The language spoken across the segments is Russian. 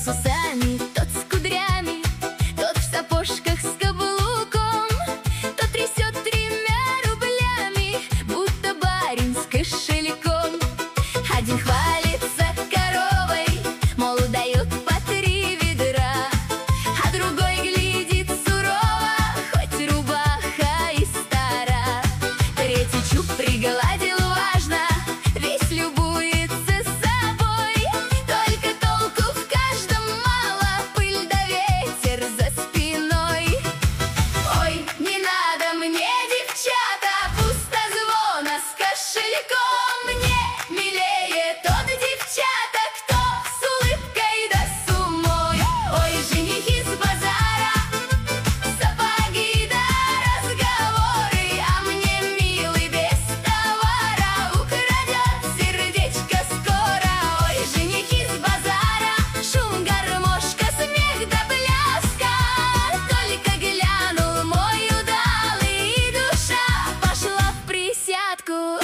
с усами, тот с кудрями, тот в сапожках с каблуком, тот трясет 3 рублями, будто барин с кошельком. Один хвалится коровой, мол, дают по 3 ведра, а другой глядит сурово, хоть рубаха и стара. Третий чуб пригладил важно, весь любуется собой, только толку в каждом мало, пыль да ветер за спиной. Ой, не надо мне, девчата, пустозвона с кошельком, мне милее тот девчата, кто с улыбкой да с умой. Ой, женихи с базара, сапоги да разговоры, а мне милый без товара украдет сердечко скоро. Ой, женихи с базара, шум, гармошка, смех да пляска, только глянул мой удалый, и душа пошла в присядку.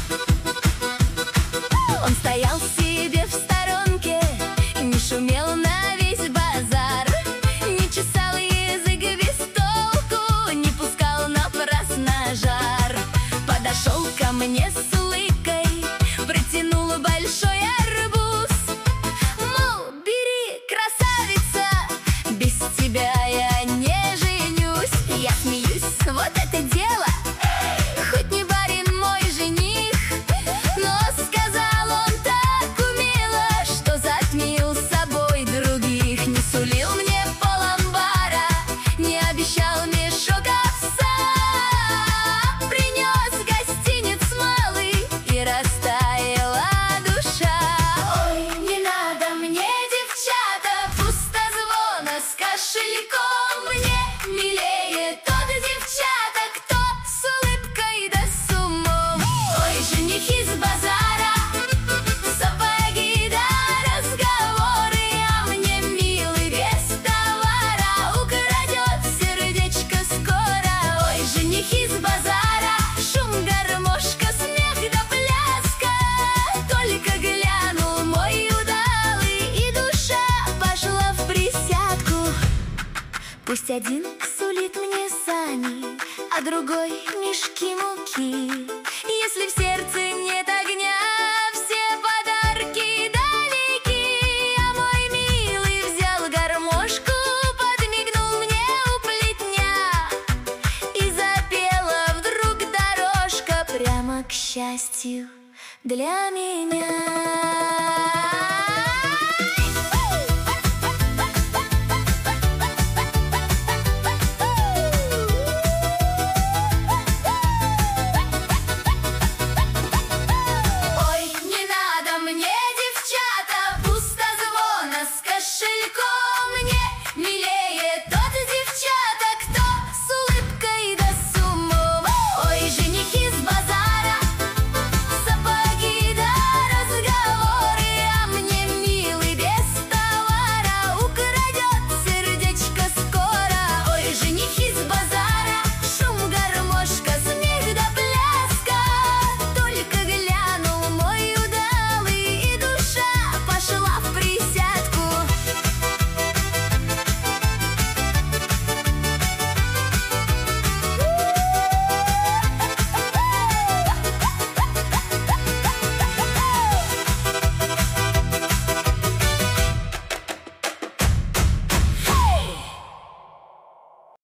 Он стоял себе в сторонке, не шумел на весь базар, не чесал язык без толку, не пускал напрасно жар. Подошел ко мне с улыбкой, протянул большой арбуз, мол, бери, красавица, без тебя я не женюсь. Я смеюсь, вот это дело, хоть не барин мой жених, но сказал он так умело, что затмил собой других. Не сулил мне пол-амбара, не обещал мешок овса, принес гостиниц малый, и растаяла душа. Ой, не надо мне, девчата, пустозвона с кошельком, мне милее тот девчата, кто с улыбкой да с умом. Ой, женихи с базара, сапоги да разговоры, а мне милый без товара украдет сердечко скоро. Ой, женихи с базара, шум, гармошка, смех да пляска, только глянул мой удалый, и душа пошла в присядку. Пусть один сулит мне сани, а другой мешки муки. Если в сердце нет огня, все подарки далеки. А мой милый взял гармошку, подмигнул мне у плетня, и запела вдруг дорожка прямо к счастью для меня.